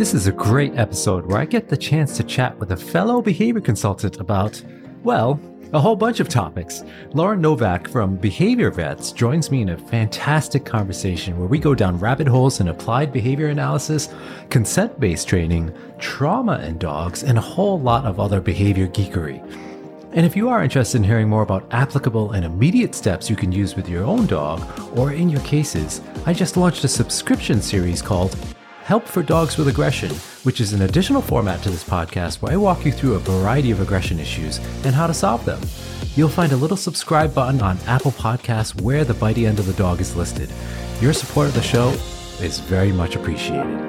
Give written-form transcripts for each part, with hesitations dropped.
This is a great episode where I get the chance to chat with a fellow behavior consultant about, well, a whole bunch of topics. Lauren Novak from Behavior Vets joins me in a fantastic conversation where we go down rabbit holes in applied behavior analysis, consent-based training, trauma in dogs, and a whole lot of other behavior geekery. And if you are interested in hearing more about applicable and immediate steps you can use with your own dog, or in your cases, I just launched a subscription series called Help for Dogs with Aggression, which is an additional format to this podcast where I walk you through a variety of aggression issues and how to solve them. You'll find a little subscribe button on Apple Podcasts where the bitey end of the dog is listed. Your support of the show is very much appreciated.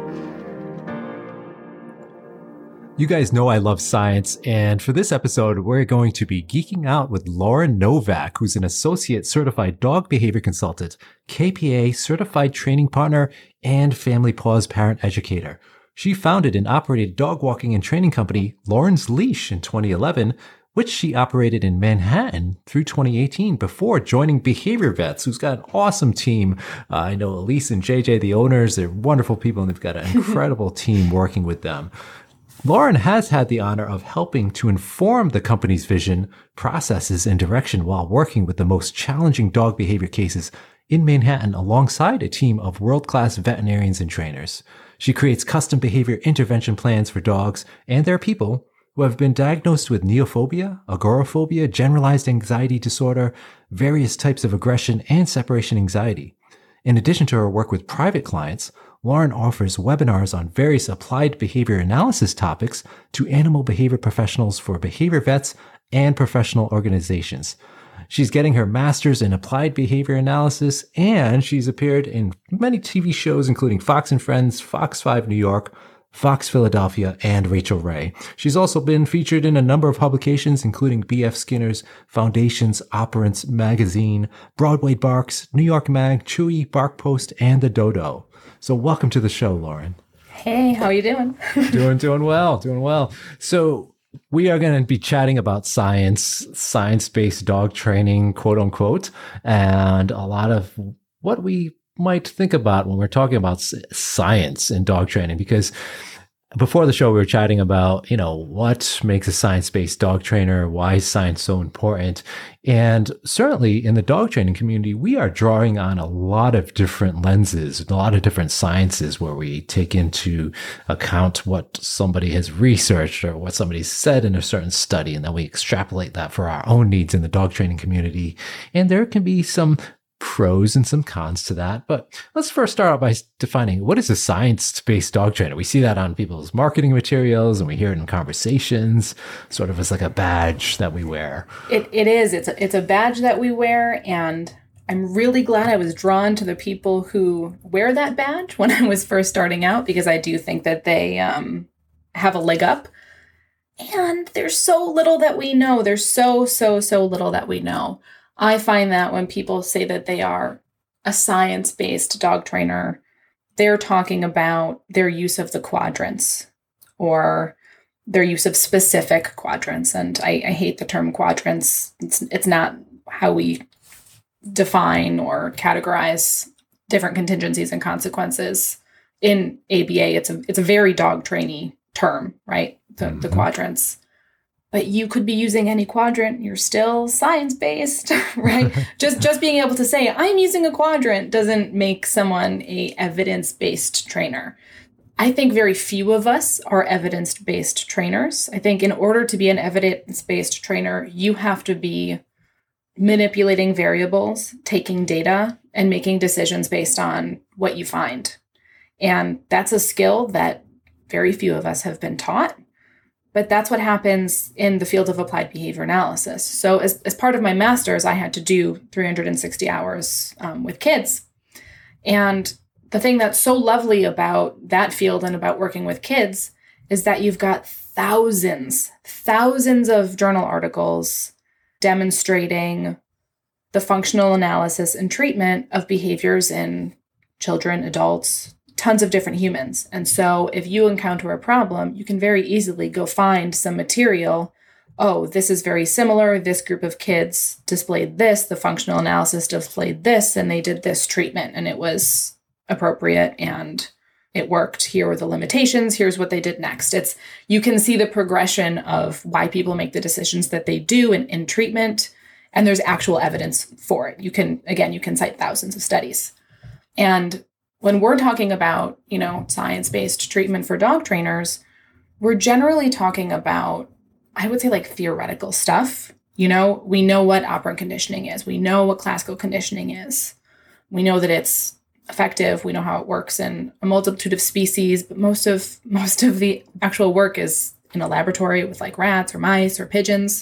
You guys know I love science, and for this episode, we're going to be geeking out with Lauren Novak, who's an Associate Certified Dog Behavior Consultant, KPA Certified Training Partner, and Family Paws Parent Educator. She founded and operated dog walking and training company Lauren's Leash in 2011, which she operated in Manhattan through 2018 before joining Behavior Vets, who's got an awesome team. I know Elise and JJ, the owners, they're wonderful people, and they've got an incredible team working with them. Lauren has had the honor of helping to inform the company's vision, processes, and direction while working with the most challenging dog behavior cases in Manhattan alongside a team of world-class veterinarians and trainers. She creates custom behavior intervention plans for dogs and their people who have been diagnosed with neophobia, agoraphobia, generalized anxiety disorder, various types of aggression, and separation anxiety. In addition to her work with private clients, Lauren offers webinars on various applied behavior analysis topics to animal behavior professionals for behavior vets and professional organizations. She's getting her master's in applied behavior analysis, and she's appeared in many TV shows, including Fox and Friends, Fox 5 New York, Fox Philadelphia, and Rachel Ray. She's also been featured in a number of publications, including B.F. Skinner's Foundations Operants Magazine, Broadway Barks, New York Mag, Chewy, Bark Post, and The Dodo. So welcome to the show, Lauren. Hey, how are you doing? Doing well. So we are going to be chatting about science-based dog training, quote unquote, and a lot of what we might think about when we're talking about science in dog training, because before the show, we were chatting about, what makes a science-based dog trainer? Why is science so important? And certainly in the dog training community, we are drawing on a lot of different lenses, a lot of different sciences where we take into account what somebody has researched or what somebody said in a certain study, and then we extrapolate that for our own needs in the dog training community. And there can be some pros and some cons to that. But let's first start out by defining what is a science-based dog trainer. We see that on people's marketing materials and we hear it in conversations, sort of as like a badge that we wear. It is. It's a badge that we wear, and I'm really glad I was drawn to the people who wear that badge when I was first starting out, because I do think that they have a leg up. And there's so little that we know. There's so little that we know. I find that when people say that they are a science-based dog trainer, they're talking about their use of the quadrants or their use of specific quadrants. And I hate the term quadrants. It's not how we define or categorize different contingencies and consequences. In ABA, it's a very dog trainee term, right? The quadrants. But you could be using any quadrant. You're still science-based, right? just being able to say, I'm using a quadrant doesn't make someone a evidence-based trainer. I think very few of us are evidence-based trainers. I think in order to be an evidence-based trainer, you have to be manipulating variables, taking data, and making decisions based on what you find. And that's a skill that very few of us have been taught. But that's what happens in the field of applied behavior analysis. So as part of my master's, I had to do 360 hours with kids. And the thing that's so lovely about that field and about working with kids is that you've got thousands of journal articles demonstrating the functional analysis and treatment of behaviors in children, adults, tons of different humans. And so if you encounter a problem, you can very easily go find some material. Oh, this is very similar. This group of kids displayed this. The functional analysis displayed this, and they did this treatment, and it was appropriate and it worked. Here were the limitations. Here's what they did next. You can see the progression of why people make the decisions that they do in treatment. And there's actual evidence for it. You can cite thousands of studies. And when we're talking about, science-based treatment for dog trainers, we're generally talking about, I would say, like theoretical stuff. We know what operant conditioning is. We know what classical conditioning is. We know that it's effective. We know how it works in a multitude of species, but most of the actual work is in a laboratory with like rats or mice or pigeons.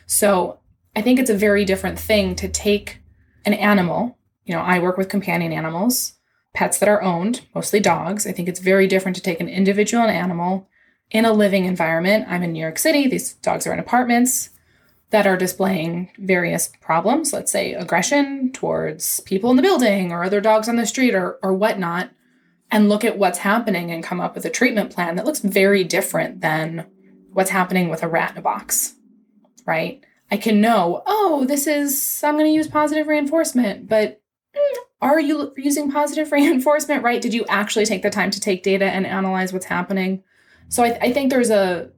So I think it's a very different thing to take an animal. I work with companion animals, pets that are owned, mostly dogs. I think it's very different to take an individual animal in a living environment. I'm in New York City. These dogs are in apartments that are displaying various problems, let's say aggression towards people in the building or other dogs on the street or whatnot, and look at what's happening and come up with a treatment plan that looks very different than what's happening with a rat in a box, right? I can know, I'm going to use positive reinforcement, but are you using positive reinforcement, right? Did you actually take the time to take data and analyze what's happening? So I think there's a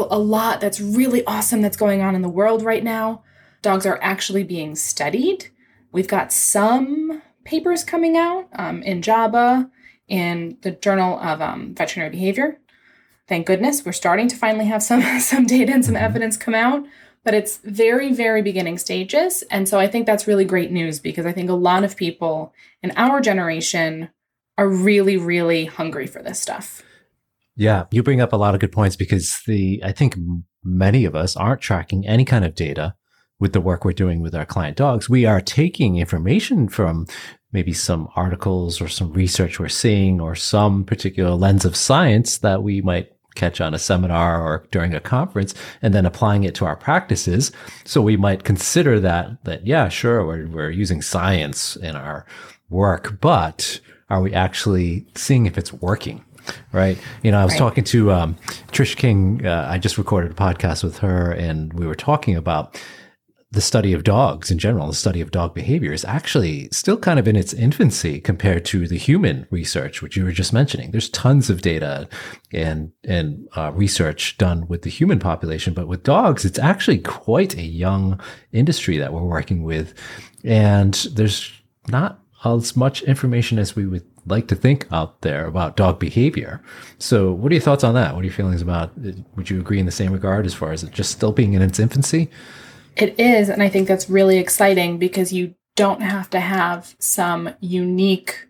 lot that's really awesome that's going on in the world right now. Dogs are actually being studied. We've got some papers coming out in JABA, in the Journal of Veterinary Behavior. Thank goodness we're starting to finally have some data and some evidence come out. But it's very, very beginning stages. And so I think that's really great news because I think a lot of people in our generation are really, really hungry for this stuff. Yeah, you bring up a lot of good points because I think many of us aren't tracking any kind of data with the work we're doing with our client dogs. We are taking information from maybe some articles or some research we're seeing or some particular lens of science that we might catch on a seminar or during a conference and then applying it to our practices. So we might consider that yeah, sure, we're using science in our work, but are we actually seeing if it's working? Right. I was talking to Trish King. I just recorded a podcast with her and we were talking about the study of dogs in general. The study of dog behavior is actually still kind of in its infancy compared to the human research, which you were just mentioning. There's tons of data and research done with the human population, but with dogs, it's actually quite a young industry that we're working with. And there's not as much information as we would like to think out there about dog behavior. So what are your thoughts on that? What are your feelings about it? Would you agree in the same regard as far as it just still being in its infancy? It is. And I think that's really exciting because you don't have to have some unique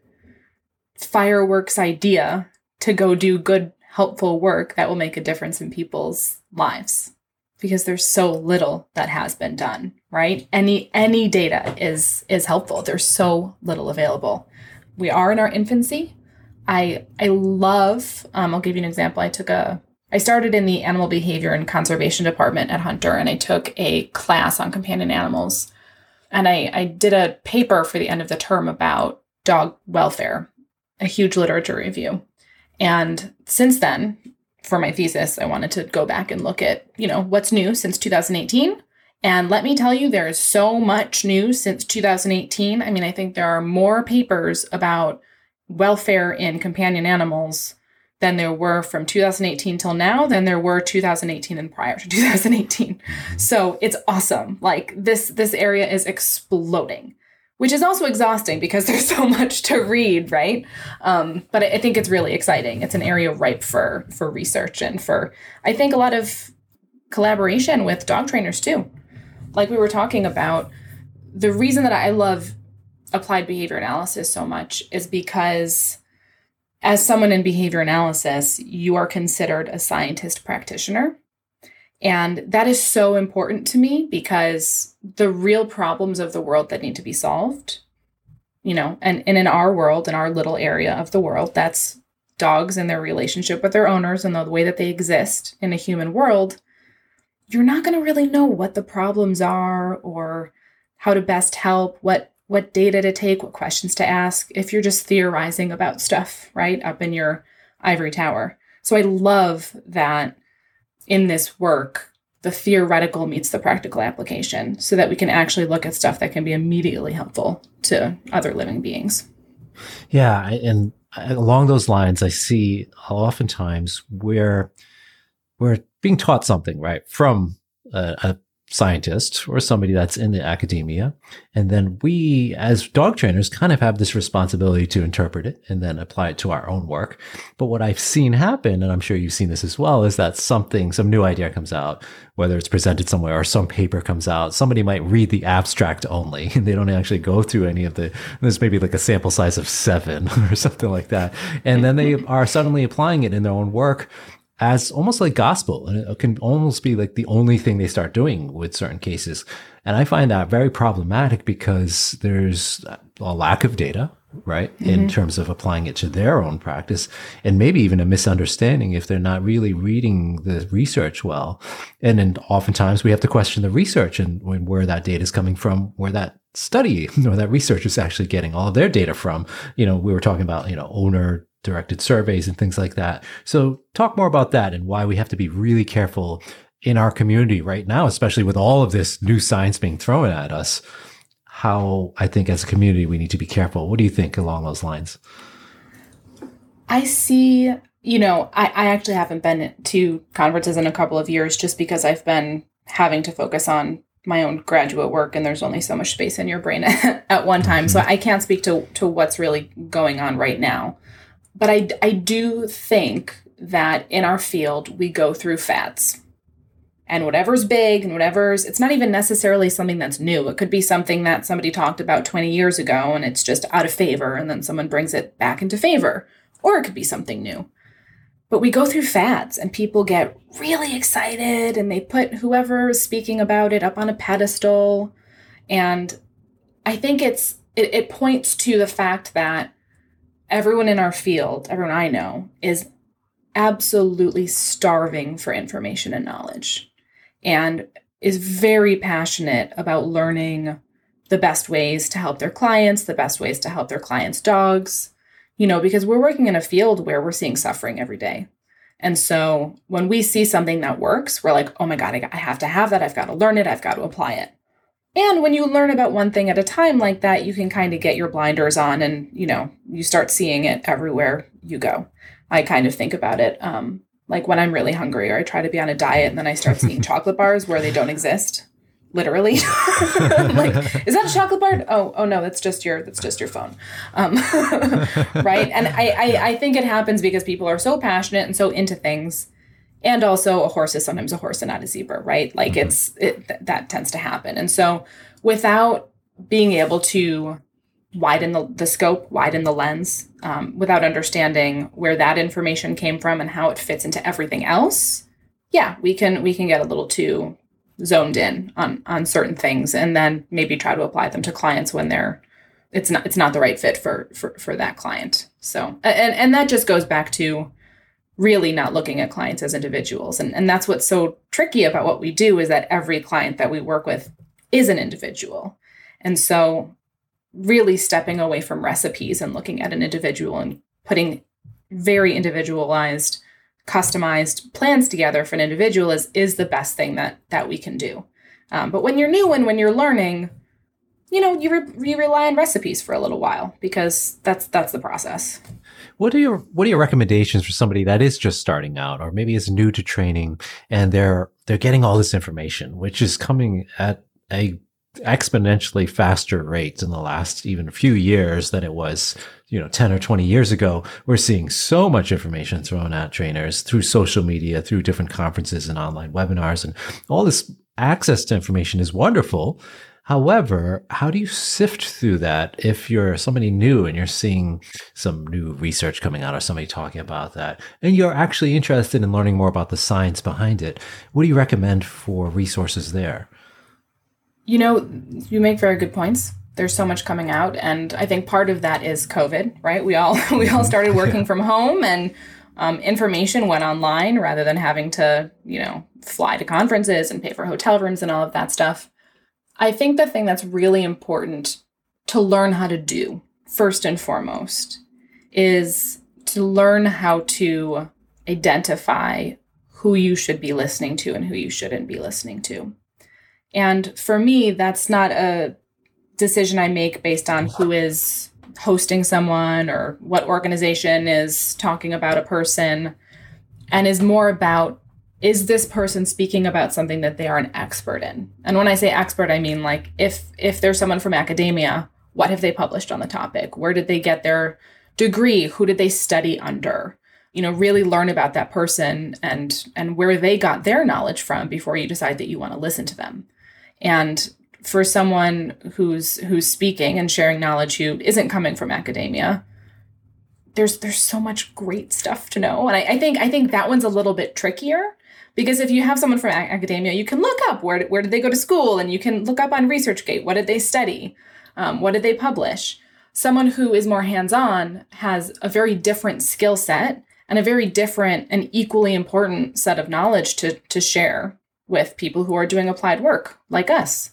fireworks idea to go do good, helpful work that will make a difference in people's lives because there's so little that has been done, right? Any data is helpful. There's so little available. We are in our infancy. I love, I'll give you an example. I started in the animal behavior and conservation department at Hunter, and I took a class on companion animals. And I did a paper for the end of the term about dog welfare, a huge literature review. And since then, for my thesis, I wanted to go back and look at, what's new since 2018. And let me tell you, there is so much news since 2018. I mean, I think there are more papers about welfare in companion animals than there were from 2018 till now than there were 2018 and prior to 2018. So it's awesome. Like this area is exploding, which is also exhausting because there's so much to read, right? But I think it's really exciting. It's an area ripe for research and for, I think, a lot of collaboration with dog trainers too. Like we were talking about, the reason that I love applied behavior analysis so much is because as someone in behavior analysis, you are considered a scientist practitioner. And that is so important to me because the real problems of the world that need to be solved, and in our world, in our little area of the world, that's dogs and their relationship with their owners and the way that they exist in a human world, you're not going to really know what the problems are or how to best help, what data to take, what questions to ask, if you're just theorizing about stuff, right, up in your ivory tower. So I love that in this work, the theoretical meets the practical application so that we can actually look at stuff that can be immediately helpful to other living beings. Yeah. And along those lines, I see oftentimes where we're being taught something, right, from a scientist or somebody that's in the academia. And then we, as dog trainers, kind of have this responsibility to interpret it and then apply it to our own work. But what I've seen happen, and I'm sure you've seen this as well, is that some new idea comes out, whether it's presented somewhere or some paper comes out. Somebody might read the abstract only. They don't actually go through any of there's maybe like a sample size of 7 or something like that. And then they are suddenly applying it in their own work as almost like gospel. And it can almost be like the only thing they start doing with certain cases. And I find that very problematic because there's a lack of data, right, in terms of applying it to their own practice, and maybe even a misunderstanding if they're not really reading the research well. And then oftentimes we have to question the research and where that data is coming from, where that study or that research is actually getting all of their data from. We were talking about, owner directed surveys and things like that. So talk more about that and why we have to be really careful in our community right now, especially with all of this new science being thrown at us. How I think as a community, we need to be careful. What do you think along those lines? I see, I actually haven't been to conferences in a couple of years just because I've been having to focus on my own graduate work, and there's only so much space in your brain at one time. So I can't speak to what's really going on right now. But I do think that in our field, we go through fads. And whatever's big and it's not even necessarily something that's new. It could be something that somebody talked about 20 years ago and it's just out of favor and then someone brings it back into favor. Or it could be something new. But we go through fads and people get really excited and they put whoever is speaking about it up on a pedestal. And I think it points to the fact that everyone in our field, everyone I know, is absolutely starving for information and knowledge and is very passionate about learning the best ways to help their clients, the best ways to help their clients' dogs, because we're working in a field where we're seeing suffering every day. And so when we see something that works, we're like, oh my God, I have to have that. I've got to learn it. I've got to apply it. And when you learn about one thing at a time like that, you can kind of get your blinders on and, you start seeing it everywhere you go. I kind of think about it like when I'm really hungry or I try to be on a diet and then I start seeing chocolate bars where they don't exist. Literally. Like, is that a chocolate bar? Oh no, that's just your phone. Right. And I think it happens because people are so passionate and so into things. And also a horse is sometimes a horse and not a zebra, right? Like that tends to happen. And so without being able to widen the scope, widen the lens, without understanding where that information came from and how it fits into everything else, we can get a little too zoned in on certain things and then maybe try to apply them to clients when it's not the right fit for that client. So, and that just goes back to really not looking at clients as individuals. And that's what's so tricky about what we do is that every client that we work with is an individual. And so really stepping away from recipes and looking at an individual and putting very individualized, customized plans together for an individual is the best thing that we can do. But when you're new and when you're learning, you rely on recipes for a little while because that's the process. What are your recommendations for somebody that is just starting out or maybe is new to training and they're getting all this information, which is coming at a exponentially faster rate in the last even a few years than it was, 10 or 20 years ago. We're seeing so much information thrown at trainers through social media, through different conferences and online webinars, and all this access to information is wonderful. However, how do you sift through that if you're somebody new and you're seeing some new research coming out or somebody talking about that and you're actually interested in learning more about the science behind it? What do you recommend for resources there? You make very good points. There's so much coming out. And I think part of that is COVID, right? We all started working from home and information went online rather than having to, fly to conferences and pay for hotel rooms and all of that stuff. I think the thing that's really important to learn how to do, first and foremost, is to learn how to identify who you should be listening to and who you shouldn't be listening to. And for me, that's not a decision I make based on who is hosting someone or what organization is talking about a person, and is more about, is this person speaking about something that they are an expert in? And when I say expert, I mean like if there's someone from academia, what have they published on the topic? Where did they get their degree? Who did they study under? Really learn about that person and where they got their knowledge from before you decide that you want to listen to them. And for someone who's speaking and sharing knowledge who isn't coming from academia, there's so much great stuff to know. And I think that one's a little bit trickier, because if you have someone from academia, you can look up where did they go to school, and you can look up on ResearchGate, what did they study? What did they publish? Someone who is more hands-on has a very different skill set and a very different and equally important set of knowledge to share with people who are doing applied work like us.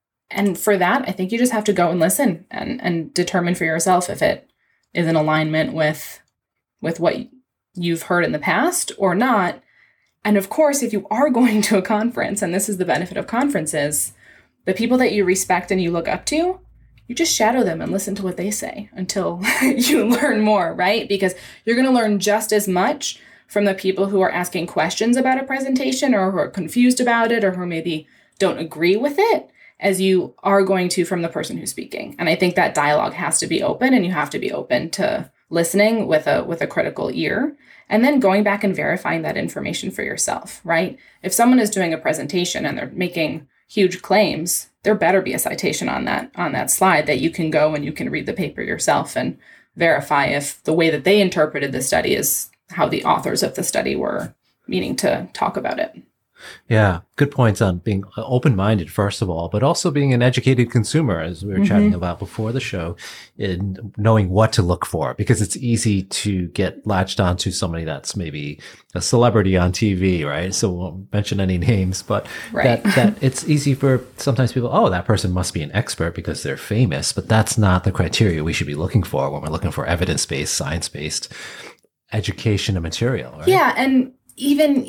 And for that, I think you just have to go and listen and determine for yourself if it is in alignment with what you've heard in the past or not. And of course, if you are going to a conference, and this is the benefit of conferences, the people that you respect and you look up to, you just shadow them and listen to what they say until you learn more, right? Because you're going to learn just as much from the people who are asking questions about a presentation or who are confused about it or who maybe don't agree with it as you are going to from the person who's speaking. And I think that dialogue has to be open, and you have to be open to listening with a critical ear, and then going back and verifying that information for yourself, right? If someone is doing a presentation and they're making huge claims, there better be a citation on that slide that you can go and you can read the paper yourself and verify if the way that they interpreted the study is how the authors of the study were meaning to talk about it. Yeah, good points on being open-minded, first of all, but also being an educated consumer, as we were chatting about before the show, in knowing what to look for, because it's easy to get latched onto somebody that's maybe a celebrity on TV, right? So we won't mention any names, but right. that it's easy for sometimes people, oh, that person must be an expert because they're famous, but that's not the criteria we should be looking for when we're looking for evidence-based, science-based education and material, right? Yeah, and even,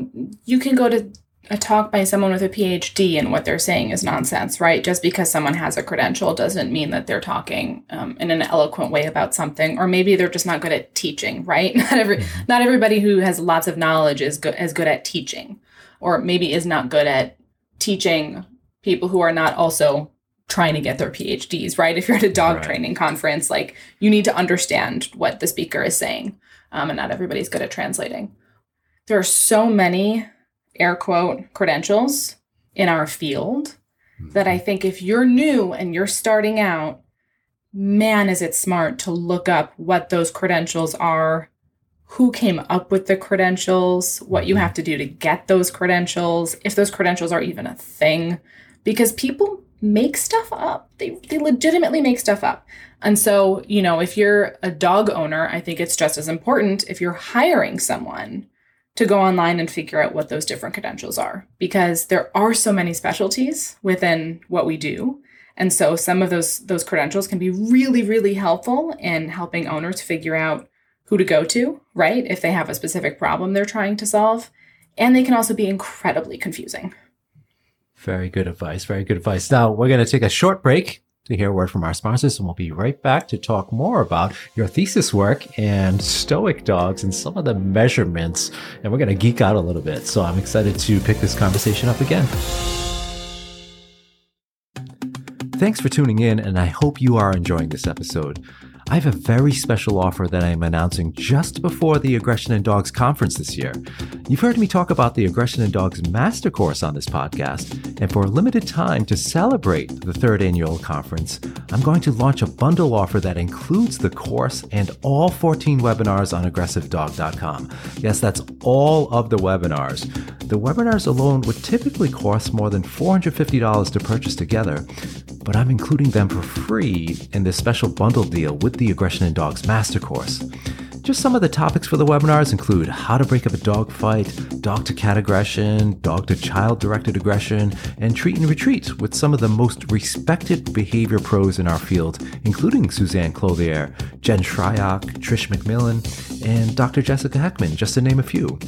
you can go to a talk by someone with a PhD and what they're saying is nonsense, right? Just because someone has a credential doesn't mean that they're talking in an eloquent way about something, or maybe they're just not good at teaching, right? Not everybody who has lots of knowledge is good at teaching, or maybe is not good at teaching people who are not also trying to get their PhDs, right? If you're at a dog training conference, like, you need to understand what the speaker is saying, and not everybody's good at translating. There are so many, air quote, credentials in our field that I think if you're new and you're starting out, man, is it smart to look up what those credentials are, who came up with the credentials, what you have to do to get those credentials, if those credentials are even a thing, because people make stuff up. They legitimately make stuff up. And so, if you're a dog owner, I think it's just as important if you're hiring someone to go online and figure out what those different credentials are, because there are so many specialties within what we do. And so some of those credentials can be really, really helpful in helping owners figure out who to go to, right? If they have a specific problem they're trying to solve. And they can also be incredibly confusing. Very good advice. Very good advice. Now we're going to take a short break to hear a word from our sponsors, and we'll be right back to talk more about your thesis work and stoic dogs and some of the measurements. And we're going to geek out a little bit. So I'm excited to pick this conversation up again. Thanks for tuning in, and I hope you are enjoying this episode. I have a very special offer that I'm announcing just before the Aggression in Dogs conference this year. You've heard me talk about the Aggression in Dogs Master Course on this podcast, and for a limited time to celebrate the third annual conference, I'm going to launch a bundle offer that includes the course and all 14 webinars on aggressivedog.com. Yes, that's all of the webinars. The webinars alone would typically cost more than $450 to purchase together, but I'm including them for free in this special bundle deal with the Aggression in Dogs Master Course. Just some of the topics for the webinars include how to break up a dog fight, dog-to-cat aggression, dog-to-child directed aggression, and treat and retreat with some of the most respected behavior pros in our field, including Suzanne Clothier, Jen Shryock, Trish McMillan, and Dr. Jessica Heckman, just to name a few.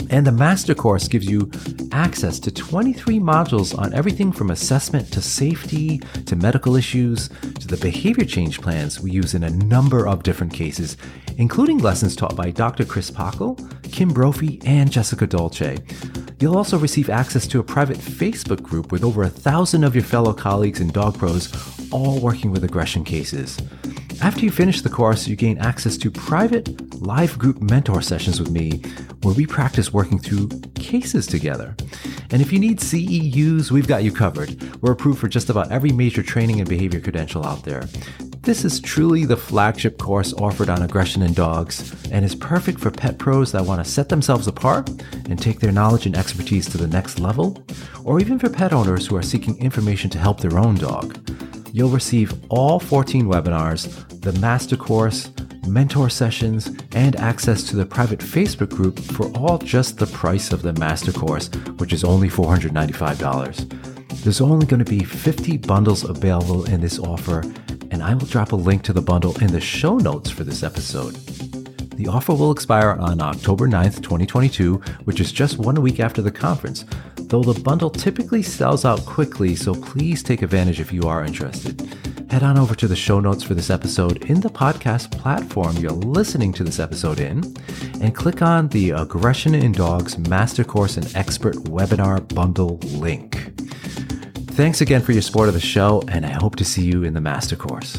And the master course gives you access to 23 modules on everything from assessment to safety to medical issues to the behavior change plans we use in a number of different cases, including lessons taught by Dr. Chris Pockel, Kim Brophy, and Jessica Dolce. You'll also receive access to a private Facebook group with over 1,000 of your fellow colleagues and dog pros, all working with aggression cases. After you finish the course, you gain access to private live group mentor sessions with me, where we practice working through cases together. And if you need CEUs, we've got you covered. We're approved for just about every major training and behavior credential out there. This is truly the flagship course offered on aggression in dogs and is perfect for pet pros that want to set themselves apart and take their knowledge and expertise to the next level, or even for pet owners who are seeking information to help their own dog. You'll receive all 14 webinars, the master course, mentor sessions, and access to the private Facebook group for all just the price of the master course, which is only $495. There's only going to be 50 bundles available in this offer, and I will drop a link to the bundle in the show notes for this episode. The offer will expire on October 9th, 2022, which is just 1 week after the conference, though the bundle typically sells out quickly, so please take advantage if you are interested. Head on over to the show notes for this episode in the podcast platform you're listening to this episode in, and click on the Aggression in Dogs Master Course and Expert Webinar Bundle link. Thanks again for your support of the show, and I hope to see you in the master course.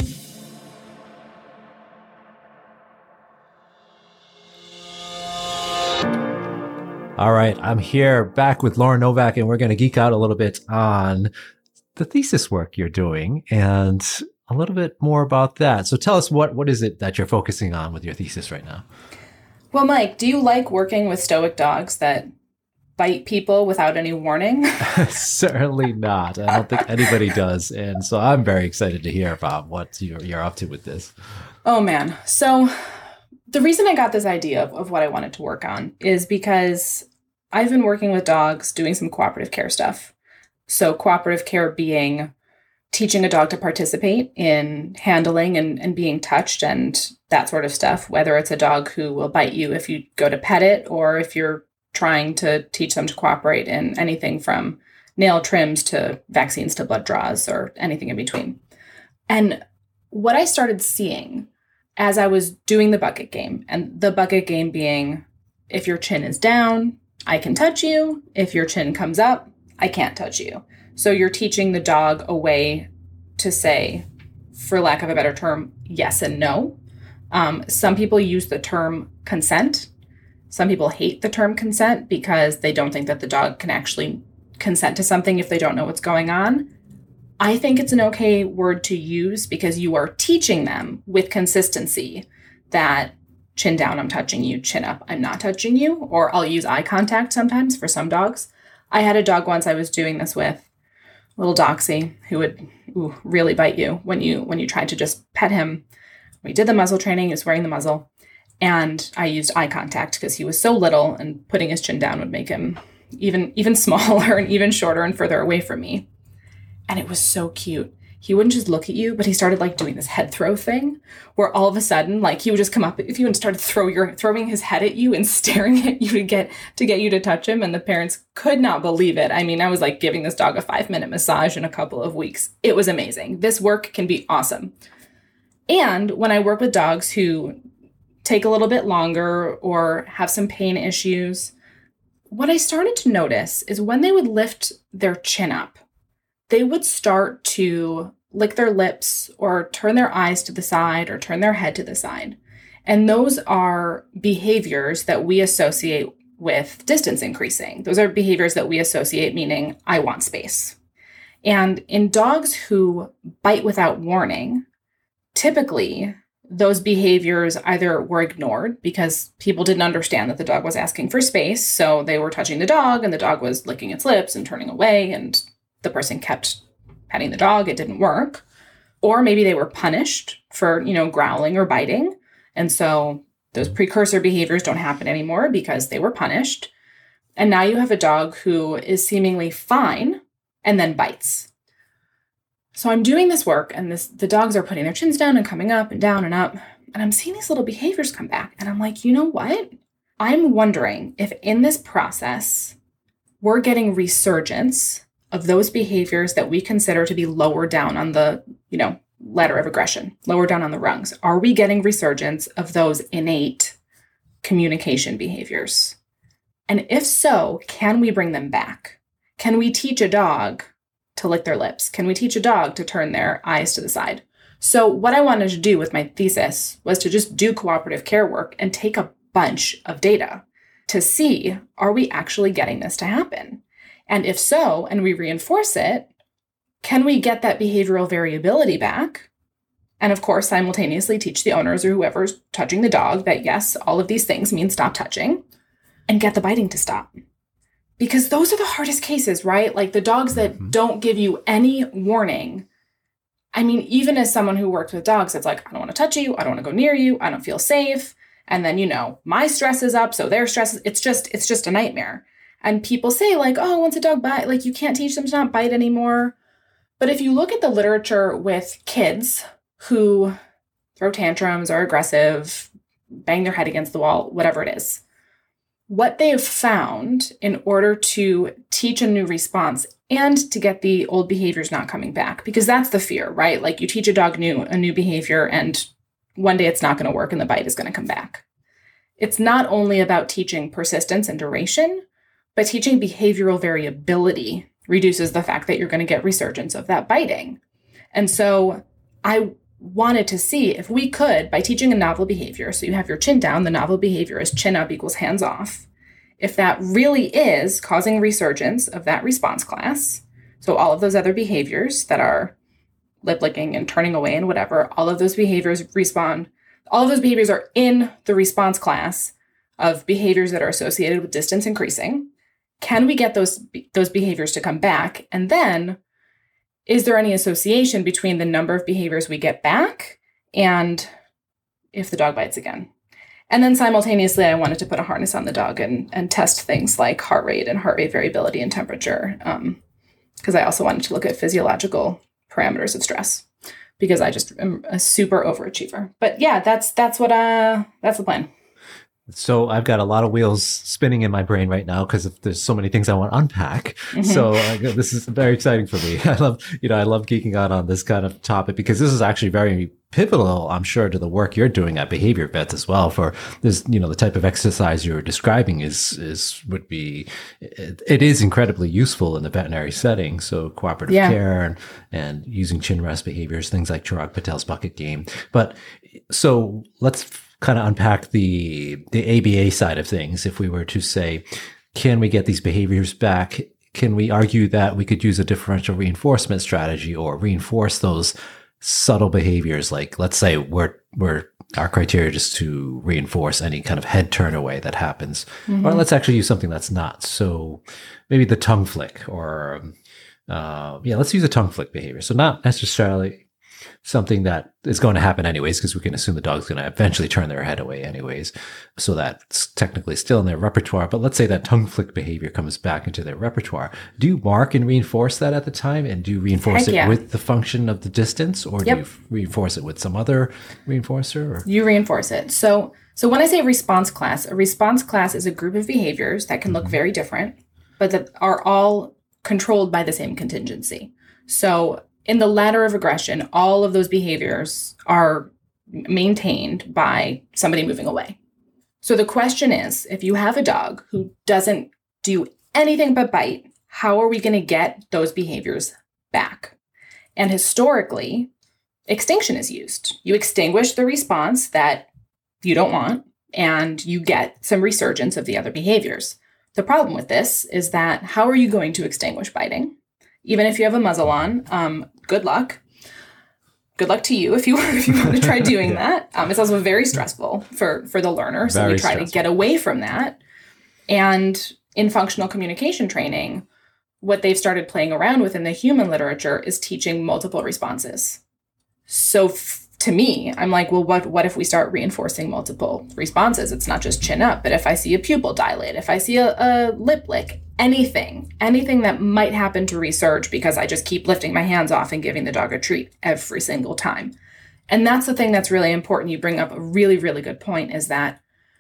All right, I'm here back with Lauren Novak, and we're going to geek out a little bit on the thesis work you're doing and a little bit more about that. So tell us, what is it that you're focusing on with your thesis right now? Well, Mike, do you like working with stoic dogs that bite people without any warning? Certainly not. I don't think anybody does. And so I'm very excited to hear about what you're up to with this. Oh, man. So the reason I got this idea of what I wanted to work on is because I've been working with dogs doing some cooperative care stuff. So cooperative care being teaching a dog to participate in handling and being touched and that sort of stuff, whether it's a dog who will bite you if you go to pet it, or if you're trying to teach them to cooperate in anything from nail trims to vaccines to blood draws or anything in between. And what I started seeing as I was doing the bucket game, and the bucket game being, if your chin is down, I can touch you. If your chin comes up, I can't touch you. So you're teaching the dog a way to say, for lack of a better term, yes and no. Some people use the term consent. Some people hate the term consent because they don't think that the dog can actually consent to something if they don't know what's going on. I think it's an okay word to use because you are teaching them with consistency that chin down, I'm touching you, chin up, I'm not touching you, or I'll use eye contact sometimes for some dogs. I had a dog once I was doing this with, little Doxy, who would really bite you when you tried to just pet him. We did the muzzle training, he was wearing the muzzle, and I used eye contact because he was so little and putting his chin down would make him even smaller and even shorter and further away from me. And it was so cute. He wouldn't just look at you, but he started like doing this head throw thing where all of a sudden, like he would just come up at you and started throwing his head at you and staring at you to get you to touch him. And the parents could not believe it. I mean, I was like giving this dog a 5-minute massage in a couple of weeks. It was amazing. This work can be awesome. And when I work with dogs who take a little bit longer or have some pain issues, what I started to notice is when they would lift their chin up, they would start to lick their lips or turn their eyes to the side or turn their head to the side. And those are behaviors that we associate with distance increasing. Those are behaviors that we associate meaning I want space. And in dogs who bite without warning, typically those behaviors either were ignored because people didn't understand that the dog was asking for space. So they were touching the dog and the dog was licking its lips and turning away, and the person kept petting the dog. It didn't work. Or maybe they were punished for, growling or biting. And so those precursor behaviors don't happen anymore because they were punished. And now you have a dog who is seemingly fine and then bites. So I'm doing this work and the dogs are putting their chins down and coming up and down and up. And I'm seeing these little behaviors come back. And I'm like, you know what? I'm wondering if in this process, we're getting resurgence of those behaviors that we consider to be lower down on the, ladder of aggression, lower down on the rungs. Are we getting resurgence of those innate communication behaviors? And if so, can we bring them back? Can we teach a dog to lick their lips? Can we teach a dog to turn their eyes to the side? So what I wanted to do with my thesis was to just do cooperative care work and take a bunch of data to see, are we actually getting this to happen? And if so, and we reinforce it, can we get that behavioral variability back? And of course, simultaneously teach the owners or whoever's touching the dog that yes, all of these things mean stop touching, and get the biting to stop. Because those are the hardest cases, right? Like the dogs that don't give you any warning. I mean, even as someone who works with dogs, it's like, I don't want to touch you. I don't want to go near you. I don't feel safe. And then, my stress is up. So their stress is, it's just a nightmare. And people say like, oh, once a dog bites, like you can't teach them to not bite anymore. But if you look at the literature with kids who throw tantrums, are aggressive, bang their head against the wall, whatever it is, what they have found in order to teach a new response and to get the old behaviors not coming back, because that's the fear, right? Like you teach a dog a new behavior and one day it's not going to work and the bite is going to come back. It's not only about teaching persistence and duration, but teaching behavioral variability reduces the fact that you're going to get resurgence of that biting. And so I wanted to see if we could, by teaching a novel behavior, so you have your chin down, the novel behavior is chin up equals hands off, if that really is causing resurgence of that response class, so all of those other behaviors that are lip licking and turning away and whatever, all of those behaviors are in the response class of behaviors that are associated with distance increasing. Can we get those behaviors to come back? And then, is there any association between the number of behaviors we get back and if the dog bites again? And then simultaneously, I wanted to put a harness on the dog and test things like heart rate and heart rate variability and temperature, because I also wanted to look at physiological parameters of stress, because I just am a super overachiever. But yeah, that's the plan. So I've got a lot of wheels spinning in my brain right now because there's so many things I want to unpack. Mm-hmm. So this is very exciting for me. I love geeking out on this kind of topic because this is actually very pivotal, I'm sure, to the work you're doing at Behavior Vets as well. For this, the type of exercise you're describing it is incredibly useful in the veterinary setting. So cooperative care and using chin rest behaviors, things like Chirag Patel's bucket game. But so let's kind of unpack the ABA side of things. If we were to say, can we get these behaviors back? Can we argue that we could use a differential reinforcement strategy or reinforce those subtle behaviors? Like, let's say we're our criteria just to reinforce any kind of head turn away that happens, or let's actually use something that's not. So maybe the tongue flick, or let's use a tongue flick behavior. So not necessarily something that is going to happen anyways, because we can assume the dog's going to eventually turn their head away anyways. So that's technically still in their repertoire. But let's say that tongue flick behavior comes back into their repertoire. Do you mark and reinforce that at the time? And do you reinforce it with the function of the distance? Or do you reinforce it with some other reinforcer? Or? You reinforce it. So when I say response class, a response class is a group of behaviors that can look very different, but that are all controlled by the same contingency. So in the ladder of aggression, all of those behaviors are maintained by somebody moving away. So the question is, if you have a dog who doesn't do anything but bite, how are we going to get those behaviors back? And historically, extinction is used. You extinguish the response that you don't want, and you get some resurgence of the other behaviors. The problem with this is that how are you going to extinguish biting? Even if you have a muzzle on, good luck. Good luck to you if you want to try doing that. It's also very stressful for the learner. So we try to get away from that. And in functional communication training, what they've started playing around with in the human literature is teaching multiple responses. So to me, I'm like, well, what if we start reinforcing multiple responses? It's not just chin up, but if I see a pupil dilate, if I see a lip lick, anything that might happen to resurge because I just keep lifting my hands off and giving the dog a treat every single time. And that's the thing that's really important. You bring up a really, really good point, is that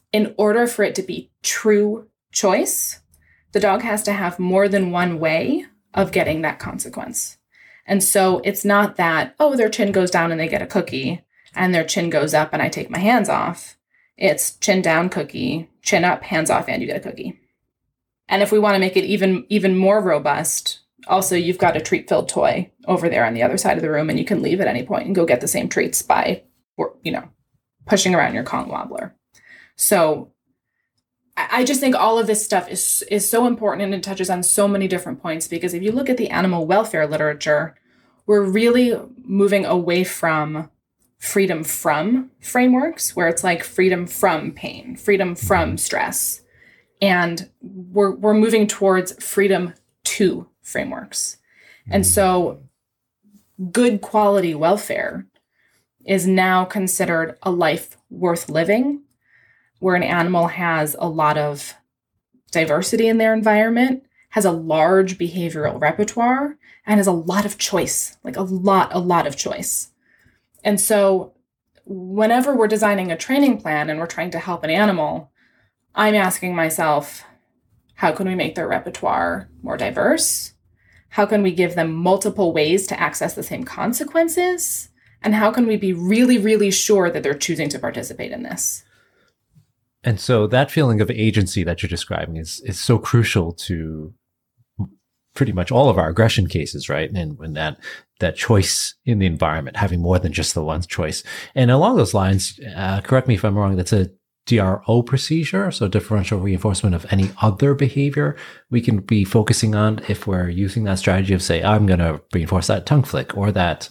in order for it to be true choice, the dog has to have more than one way of getting that consequence. And so it's not that, oh, their chin goes down and they get a cookie, and their chin goes up and I take my hands off. It's chin down, cookie, chin up, hands off, and you get a cookie. And if we want to make it even more robust, also you've got a treat-filled toy over there on the other side of the room, and you can leave at any point and go get the same treats by, pushing around your Kong wobbler. So I just think all of this stuff is so important, and it touches on so many different points, because if you look at the animal welfare literature, we're really moving away from freedom from frameworks, where it's like freedom from pain, freedom from stress. And we're moving towards freedom to frameworks. And so good quality welfare is now considered a life worth living, where an animal has a lot of diversity in their environment, has a large behavioral repertoire, and has a lot of choice, like a lot of choice. And so whenever we're designing a training plan and we're trying to help an animal, I'm asking myself, how can we make their repertoire more diverse? How can we give them multiple ways to access the same consequences? And how can we be really, really sure that they're choosing to participate in this? And so that feeling of agency that you're describing is so crucial to pretty much all of our aggression cases, right? And when that choice in the environment, having more than just the one choice. And along those lines, correct me if I'm wrong, that's a DRO procedure, so differential reinforcement of any other behavior we can be focusing on if we're using that strategy of, say, I'm going to reinforce that tongue flick, or that,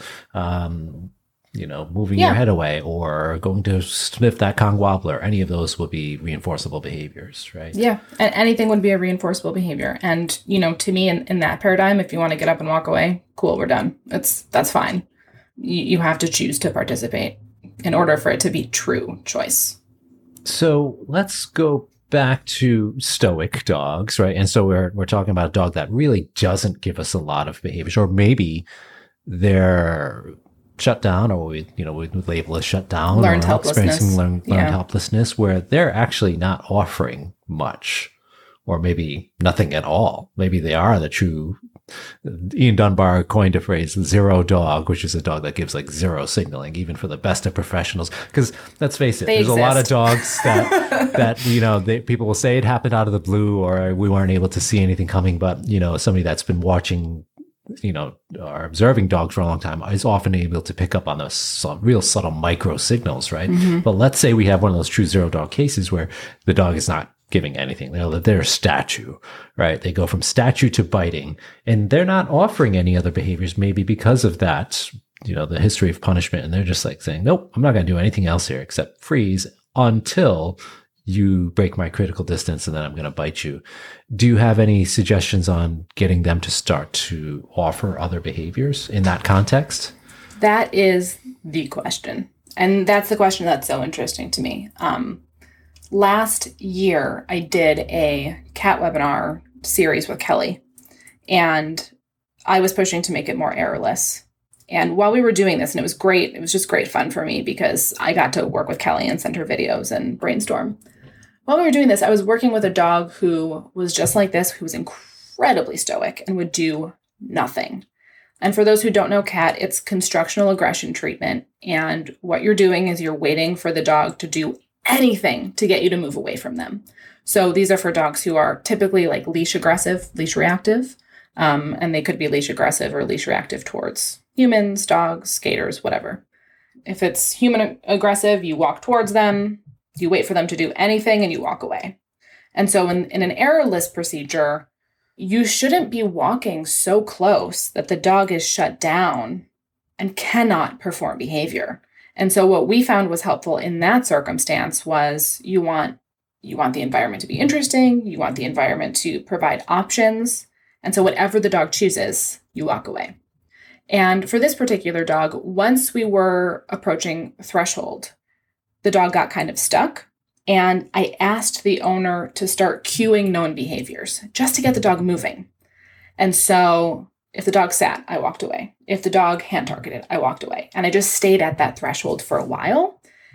moving your head away, or going to sniff that Kong wobbler. Any of those will be reinforceable behaviors, right? Yeah, and anything would be a reinforceable behavior. And, to me, in that paradigm, if you want to get up and walk away, cool, we're done. That's fine. You have to choose to participate in order for it to be true choice. So let's go back to stoic dogs, right? And so we're talking about a dog that really doesn't give us a lot of behaviors, or maybe they're shut down, or we label as shut down, learned or helplessness. experiencing learned helplessness, where they're actually not offering much, or maybe nothing at all. Maybe they are the true. Ian Dunbar coined a phrase, zero dog, which is a dog that gives like zero signaling, even for the best of professionals. Because let's face it, there's a lot of dogs that people will say it happened out of the blue, or we weren't able to see anything coming. But somebody that's been watching, or observing dogs for a long time is often able to pick up on those real subtle micro signals, right? Mm-hmm. But let's say we have one of those true zero dog cases where the dog is not giving anything. They're a statue, right? They go from statue to biting, and they're not offering any other behaviors, maybe because of that, the history of punishment. And they're just like saying, nope, I'm not going to do anything else here except freeze until you break my critical distance, and then I'm going to bite you. Do you have any suggestions on getting them to start to offer other behaviors in that context? That is the question. And that's the question that's so interesting to me. Last year, I did a cat webinar series with Kelly, and I was pushing to make it more errorless. And while we were doing this, and it was great, it was just great fun for me because I got to work with Kelly and send her videos and brainstorm. While we were doing this, I was working with a dog who was just like this, who was incredibly stoic and would do nothing. And for those who don't know CAT, it's constructional aggression treatment. And what you're doing is you're waiting for the dog to do anything to get you to move away from them. So these are for dogs who are typically like leash aggressive, leash reactive, and they could be leash aggressive or leash reactive towards humans, dogs, skaters, whatever. If it's human aggressive, you walk towards them, you wait for them to do anything, and you walk away. And so in an errorless procedure, you shouldn't be walking so close that the dog is shut down and cannot perform behavior. And so what we found was helpful in that circumstance was you want the environment to be interesting. You want the environment to provide options. And so whatever the dog chooses, you walk away. And for this particular dog, once we were approaching threshold, the dog got kind of stuck. And I asked the owner to start cueing known behaviors just to get the dog moving. And so if the dog sat, I walked away. If the dog hand targeted, I walked away. And I just stayed at that threshold for a while.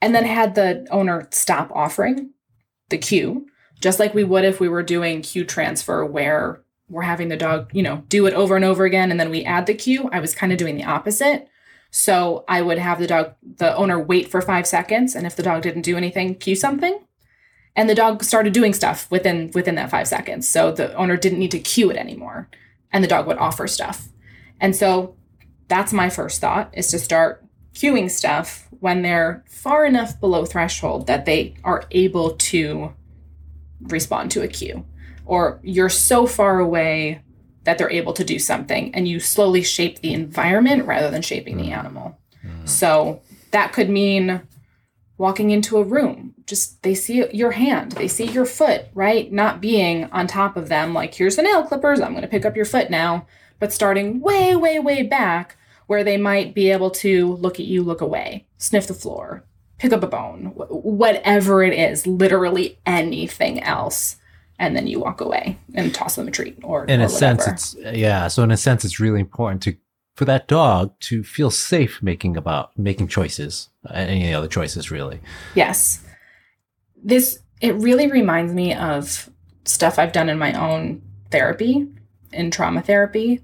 and then had the owner stop offering the cue, just like we would if we were doing cue transfer where we're having the dog, do it over and over again, and then we add the cue. I was kind of doing the opposite. So I would have the owner wait for 5 seconds, and if the dog didn't do anything, cue something. And the dog started doing stuff within that 5 seconds. So the owner didn't need to cue it anymore, and the dog would offer stuff. And so that's my first thought, is to start cueing stuff when they're far enough below threshold that they are able to respond to a cue, or you're so far away that they're able to do something, and you slowly shape the environment rather than shaping the animal. So that could mean walking into a room, just they see your hand, they see your foot, right? Not being on top of them, like, here's the nail clippers, I'm going to pick up your foot now, but starting way, way, way back where they might be able to look at you, look away, sniff the floor, pick up a bone, whatever it is, literally anything else. And then you walk away and toss them a treat or in a whatever. sense, so in a sense, it's really important for that dog to feel safe making choices, any other choices, really. Yes. It really reminds me of stuff I've done in my own therapy, in trauma therapy.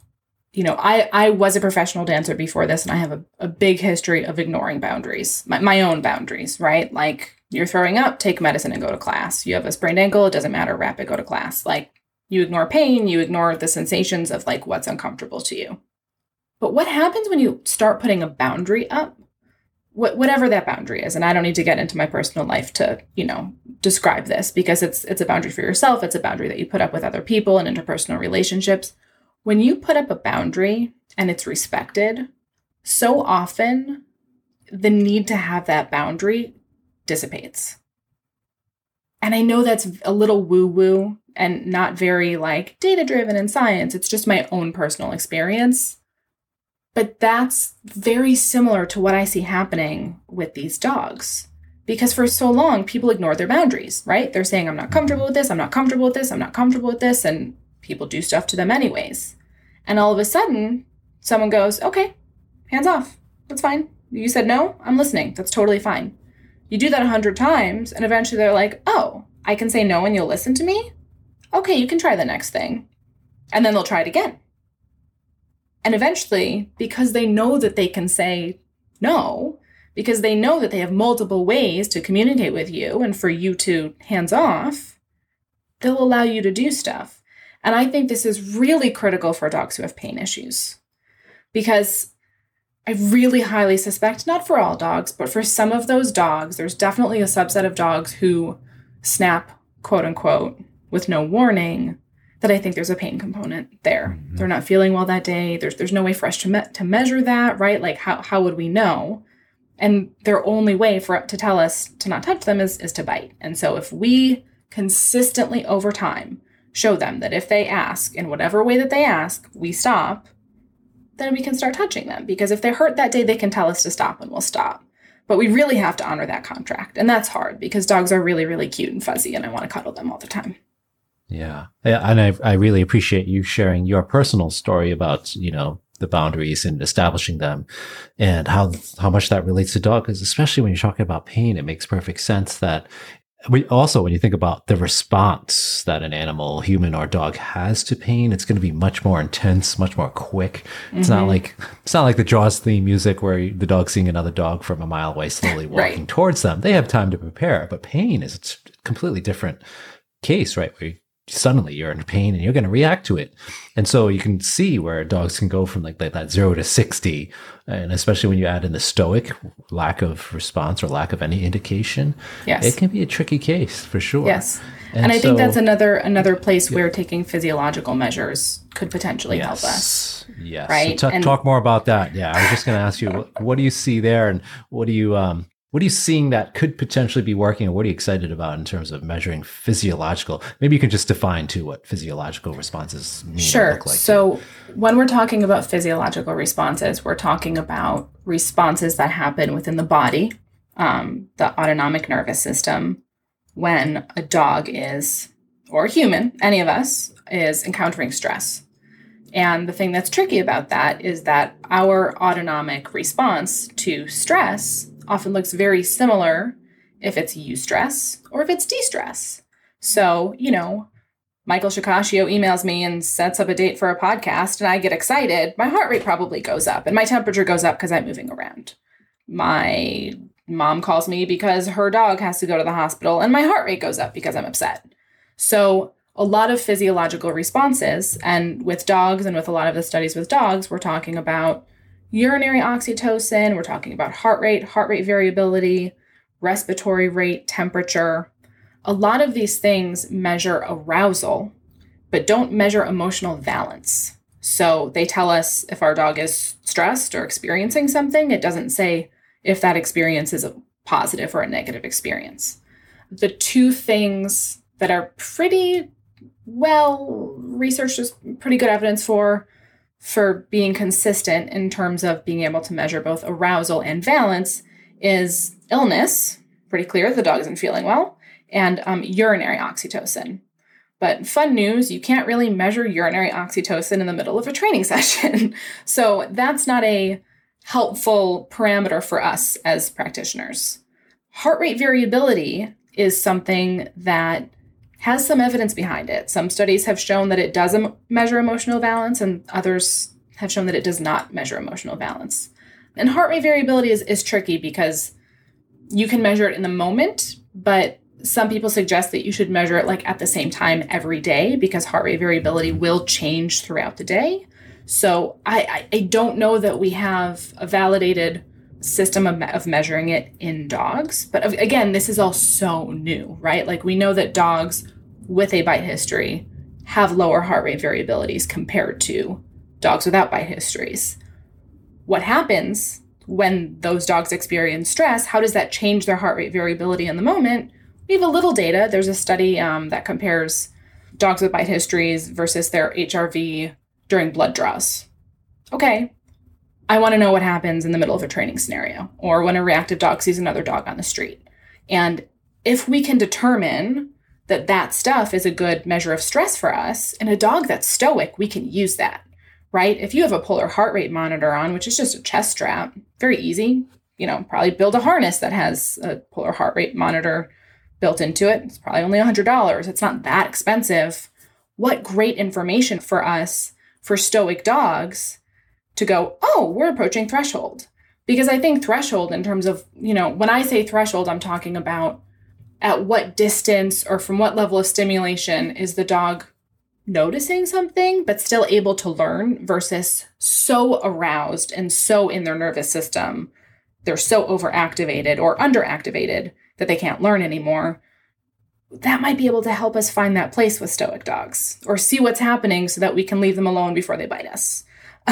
I was a professional dancer before this, and I have a big history of ignoring boundaries, my own boundaries, right? Like, you're throwing up, take medicine and go to class. You have a sprained ankle, it doesn't matter, wrap it, go to class. Like, you ignore pain, you ignore the sensations of like what's uncomfortable to you. But what happens when you start putting a boundary up? Whatever that boundary is, and I don't need to get into my personal life to, describe this, because it's a boundary for yourself, it's a boundary that you put up with other people and interpersonal relationships. When you put up a boundary and it's respected, so often the need to have that boundary dissipates. And I know that's a little woo-woo and not very like data-driven in science. It's just my own personal experience. But that's very similar to what I see happening with these dogs. Because for so long, people ignore their boundaries, right? They're saying, I'm not comfortable with this, I'm not comfortable with this, I'm not comfortable with this, and people do stuff to them anyways. And all of a sudden, someone goes, okay, hands off. That's fine. You said no, I'm listening. That's totally fine. You do that 100 times, and eventually they're like, oh, I can say no and you'll listen to me? Okay, you can try the next thing. And then they'll try it again. And eventually, because they know that they can say no, because they know that they have multiple ways to communicate with you and for you to hands off, they'll allow you to do stuff. And I think this is really critical for dogs who have pain issues, because I really highly suspect, not for all dogs, but for some of those dogs, there's definitely a subset of dogs who snap, quote unquote, with no warning, that I think there's a pain component there. Mm-hmm. They're not feeling well that day. There's no way for us to measure that, right? Like, how would we know? And their only way to tell us to not touch them is to bite. And so if we consistently over time show them that if they ask, in whatever way that they ask, we stop, then we can start touching them. Because if they're hurt that day, they can tell us to stop and we'll stop. But we really have to honor that contract. And that's hard because dogs are really, really cute and fuzzy, and I want to cuddle them all the time. Yeah. And I really appreciate you sharing your personal story about, the boundaries and establishing them, and how much that relates to dogs. Because especially when you're talking about pain, it makes perfect sense that when you think about the response that an animal, human or dog, has to pain, it's going to be much more intense, much more quick. It's not like the Jaws theme music where the dog's seeing another dog from a mile away, slowly walking towards them. They have time to prepare, but pain is a completely different case, right? Where suddenly you're in pain and you're going to react to it. And so you can see where dogs can go from like that 0 to 60. And especially when you add in the stoic, lack of response or lack of any indication, it can be a tricky case for sure. Yes. And I think that's another place where taking physiological measures could potentially help us. Yes. Right. So talk more about that. Yeah. I was just going to ask you, what do you see there, and what are you seeing that could potentially be working, and what are you excited about in terms of measuring physiological? Maybe you can just define too what physiological responses mean. Sure. Look like. So when we're talking about physiological responses, we're talking about responses that happen within the body, the autonomic nervous system, when a dog is, or a human, any of us, is encountering stress. And the thing that's tricky about that is that our autonomic response to stress often looks very similar if it's eustress or if it's de-stress. So, Michael Shikashio emails me and sets up a date for a podcast and I get excited. My heart rate probably goes up and my temperature goes up because I'm moving around. My mom calls me because her dog has to go to the hospital and my heart rate goes up because I'm upset. So a lot of physiological responses, and with dogs and with a lot of the studies with dogs, we're talking about urinary oxytocin, we're talking about heart rate variability, respiratory rate, temperature. A lot of these things measure arousal, but don't measure emotional valence. So they tell us if our dog is stressed or experiencing something. It doesn't say if that experience is a positive or a negative experience. The two things that are pretty well researched, there's pretty good evidence for being consistent in terms of being able to measure both arousal and valence is illness, pretty clear the dog isn't feeling well, and urinary oxytocin. But fun news, you can't really measure urinary oxytocin in the middle of a training session. So that's not a helpful parameter for us as practitioners. Heart rate variability is something that has some evidence behind it. Some studies have shown that it does measure emotional valence, and others have shown that it does not measure emotional valence. And heart rate variability is tricky because you can measure it in the moment, but some people suggest that you should measure it like at the same time every day because heart rate variability will change throughout the day. So I don't know that we have a validated system of measuring it in dogs. But again, this is all so new, right? Like we know that dogs with a bite history have lower heart rate variabilities compared to dogs without bite histories. What happens when those dogs experience stress? How does that change their heart rate variability in the moment? We have a little data. There's a study that compares dogs with bite histories versus their HRV during blood draws. Okay, I want to know what happens in the middle of a training scenario or when a reactive dog sees another dog on the street. And if we can determine that that stuff is a good measure of stress for us, in a dog that's stoic, we can use that, right? If you have a polar heart rate monitor on, which is just a chest strap, very easy, probably build a harness that has a polar heart rate monitor built into it. It's probably only $100. It's not that expensive. What great information for us, for stoic dogs, to go, oh, we're approaching threshold. Because I think threshold in terms of, when I say threshold, I'm talking about at what distance or from what level of stimulation is the dog noticing something, but still able to learn versus so aroused and so in their nervous system, they're so overactivated or underactivated that they can't learn anymore. That might be able to help us find that place with stoic dogs or see what's happening so that we can leave them alone before they bite us.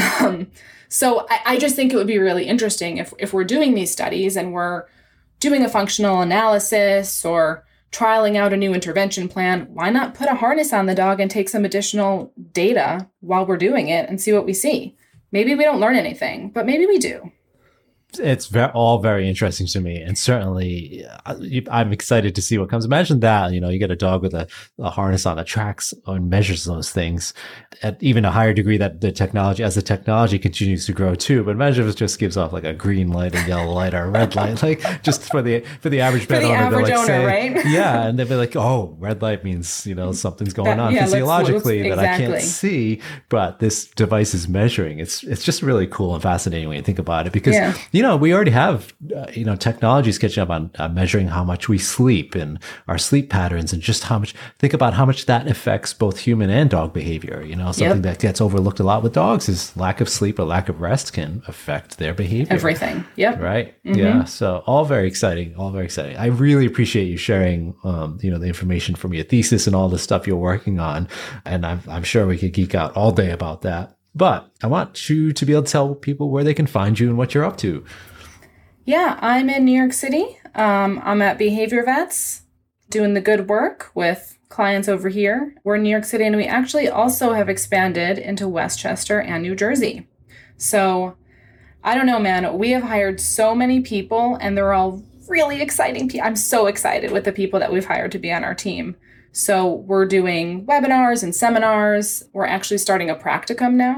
So I just think it would be really interesting if we're doing these studies and we're doing a functional analysis or trialing out a new intervention plan, why not put a harness on the dog and take some additional data while we're doing it and see what we see? Maybe we don't learn anything, but maybe we do. It's all very interesting to me, and certainly I'm excited to see what comes. Imagine that, you get a dog with a harness on that tracks and measures those things at even a higher degree that the technology continues to grow too. But imagine if it just gives off like a green light, a yellow light, or a red light, like just for the average pet owner, right? Yeah, and they'd be like, oh, red light means something's going on physiologically that I can't see, but this device is measuring. It's just really cool and fascinating when you think about it because. Yeah. We already have, technologies catching up on measuring how much we sleep and our sleep patterns and just think about how much that affects both human and dog behavior. Something that gets overlooked a lot with dogs is lack of sleep or lack of rest can affect their behavior. Everything. Yep. Right. Mm-hmm. Yeah. So all very exciting. I really appreciate you sharing, the information from your thesis and all the stuff you're working on. And I'm sure we could geek out all day about that. But I want you to be able to tell people where they can find you and what you're up to. Yeah, I'm in New York City. I'm at Behavior Vets doing the good work with clients over here. We're in New York City, and we actually also have expanded into Westchester and New Jersey. So I don't know, man. We have hired so many people, and they're all really exciting. I'm so excited with the people that we've hired to be on our team. So we're doing webinars and seminars. We're actually starting a practicum now.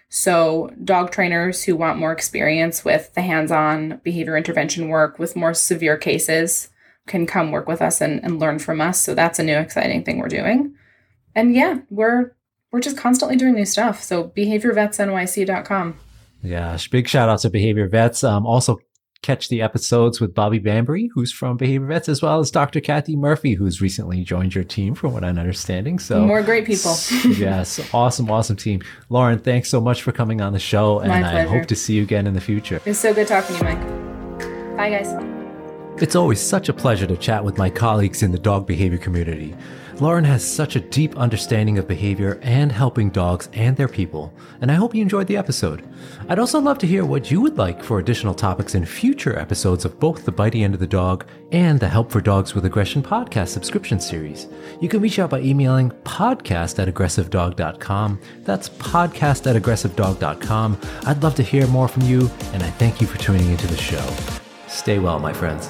So dog trainers who want more experience with the hands-on behavior intervention work with more severe cases can come work with us and learn from us. So that's a new exciting thing we're doing. And yeah, we're just constantly doing new stuff. So behaviorvetsnyc.com. Yeah, big shout out to Behavior Vets. Also catch the episodes with Bobby Bambury, who's from Behavior Vets, as well as Dr. Kathy Murphy, who's recently joined your team, from what I'm understanding. So more great people. Yes, awesome team. Lauren, thanks so much for coming on the show, and I hope to see you again in the future. It's so good talking to you, Mike. Bye, guys. It's always such a pleasure to chat with my colleagues in the dog behavior community. Lauren has such a deep understanding of behavior and helping dogs and their people, and I hope you enjoyed the episode. I'd also love to hear what you would like for additional topics in future episodes of both the Bitey End of the Dog and the Help for Dogs with Aggression podcast subscription series. You can reach out by emailing podcast@aggressivedog.com. That's podcast@aggressivedog.com. I'd love to hear more from you, and I thank you for tuning into the show. Stay well, my friends.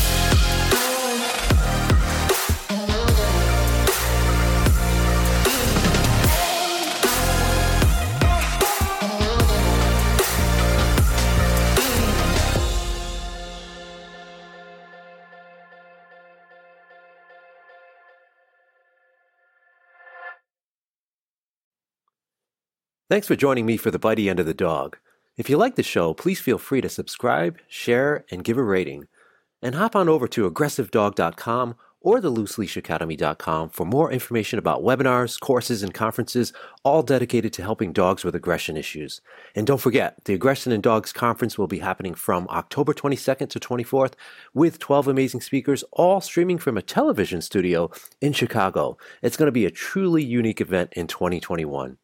Thanks for joining me for the Bitey End of the Dog. If you like the show, please feel free to subscribe, share, and give a rating. And hop on over to aggressivedog.com or the looseleashacademy.com for more information about webinars, courses, and conferences, all dedicated to helping dogs with aggression issues. And don't forget, the Aggression in Dogs Conference will be happening from October 22nd to 24th with 12 amazing speakers, all streaming from a television studio in Chicago. It's going to be a truly unique event in 2021.